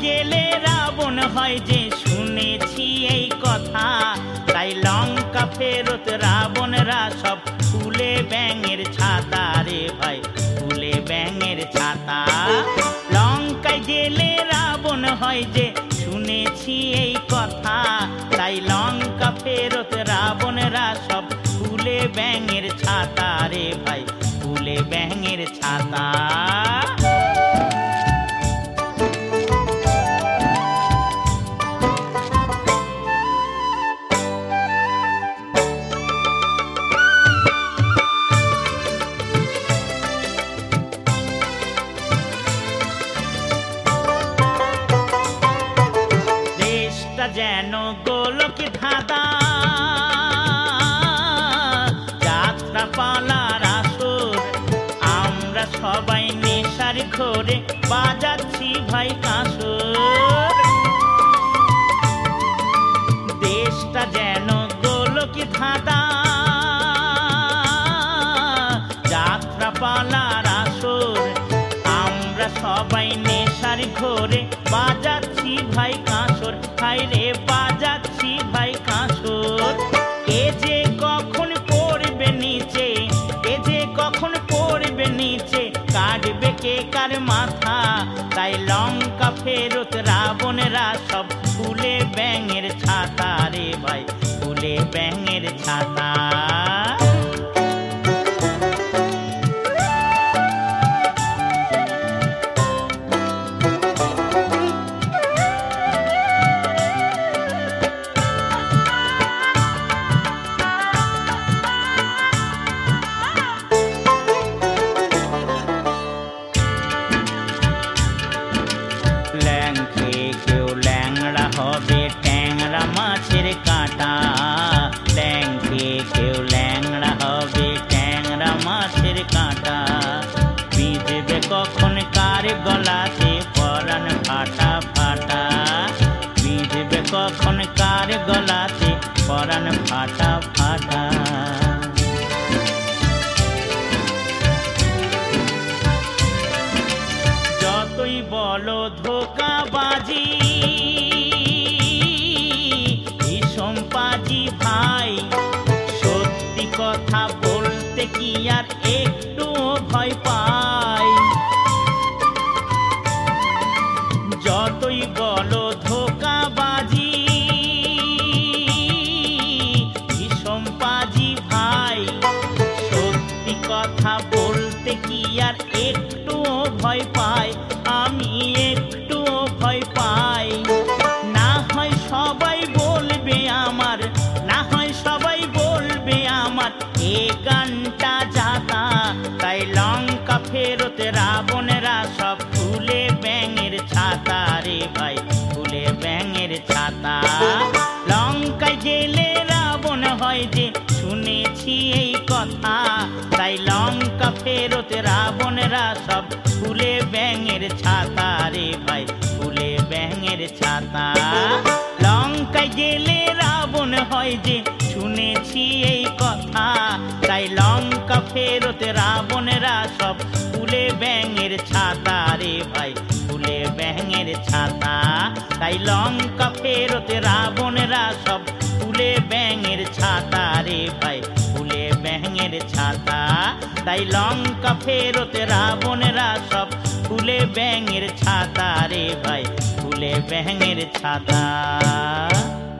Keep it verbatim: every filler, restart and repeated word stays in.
গেলে রাবণ হয় যে শুনেছি এই কথা, তাই লঙ্কা ফেরত রাবণরা সব ফুলে ব্যাঙের ছাতা রে ভাই, ফুলে ব্যাঙের ছাতা। লঙ্কায় গেলে রাবণ হয় যে শুনেছি এই কথা, তাই লঙ্কা ফেরত রাবণরা সব ফুলে ব্যাঙের ছাতা রে ভাই, ফুলে ব্যাঙের ছাতা। যেন গোলক ধাঁধা, যাত্রা পালার আসর, আমরা সবাই নেশার ঘরে বাজাচ্ছি ভাই কাঁসর। দেশটা যেন গোলক ধাঁধা, যাত্রা পালার আসর, আমরা সবাই নেশার ঘরে বাজাচ্ছি ভাই কাঁসর, হায়রে বাজাচ্ছি ভাই কাঁসর। এ যে কখন পড়বে নিচে, এ যে কখন পড়বে নিচে, কাটবে কে কার মাথা, তাই লঙ্কা ফেরত রাবণরা সব ফুলে ব্যাঙের ছাতা রে ভাই, ফুলে ব্যাঙের ছাতা। মাছের কাঁটা, ল্যাংকে কেউ ল্যাংড়া হবে ট্যাংরা মাছের কাঁটা। বিঁধবে কখন কার গলাতে পরাণ ফাটা ফাটা, বিঁধবে কখন কার গলাতে পরাণ ফাটা ফাটা। যতই বলো ধোঁকাবাজি সম্পাজি ভাই, সত্যি কথা বলতে কি আর একটু ভয় পাই। যতই বলো ধোঁকাবাজি সম্পাজি ভাই, সত্যি কথা বলতে কি আর একটু ভয় পাই, আমি একটু ভয় পাই। না হয় সবাই বলবে আমার, না হয় সবাই বলবে আমার এ গানটা জাতা, তাই লঙ্কা ফেরত রাবণরা সব ফুলে ব্যাঙের ছাতা রে ভাই, ফুলে ব্যাঙের ছাতা। লঙ্কায় গেলে রাবণ হয় যে শুনেছি এই কথা, তাই লঙ্কা ফেরত রাবণরা সব ফুলে ব্যাঙের ছাতা রে ভাই, ফুলে ব্যাঙের ছাতা। লঙ্কায় গেলে রাবণ হয় যে শুনেছি এই কথা, তাই লঙ্কা ফেরত রাবণরা সব ফুলে ব্যাঙের ছাতা রে ভাই, ফুলে ব্যাঙের ছাতা। তাই লঙ্কা ফেরত রাবণরা সব ফুলে ব্যাঙের ছাতা রে ভাই, ফুলে ব্যাঙের ছাতা। তাই লঙ্কা ফেরত রাবণরা সব ফুলে ব্যাঙের ছাতা রে ভাই, ফুলে ব্যাঙের ছাতা।